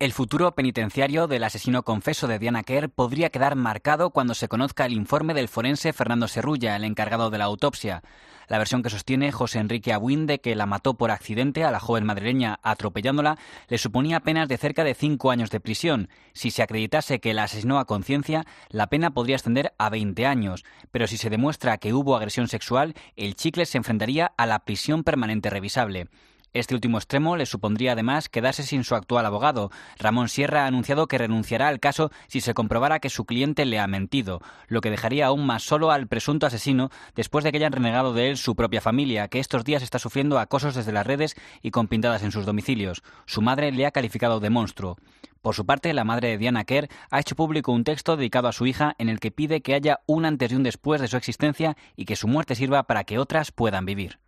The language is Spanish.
El futuro penitenciario del asesino confeso de Diana Quer podría quedar marcado cuando se conozca el informe del forense Fernando Serrulla, el encargado de la autopsia. La versión que sostiene José Enrique Abuín de que la mató por accidente a la joven madrileña atropellándola le suponía penas de cerca de 5 años de prisión. Si se acreditase que la asesinó a conciencia, la pena podría ascender a 20 años. Pero si se demuestra que hubo agresión sexual, el chicle se enfrentaría a la prisión permanente revisable. Este último extremo le supondría además quedarse sin su actual abogado. Ramón Sierra ha anunciado que renunciará al caso si se comprobara que su cliente le ha mentido, lo que dejaría aún más solo al presunto asesino después de que hayan renegado de él su propia familia, que estos días está sufriendo acosos desde las redes y con pintadas en sus domicilios. Su madre le ha calificado de monstruo. Por su parte, la madre de Diana Quer ha hecho público un texto dedicado a su hija en el que pide que haya un antes y un después de su existencia y que su muerte sirva para que otras puedan vivir.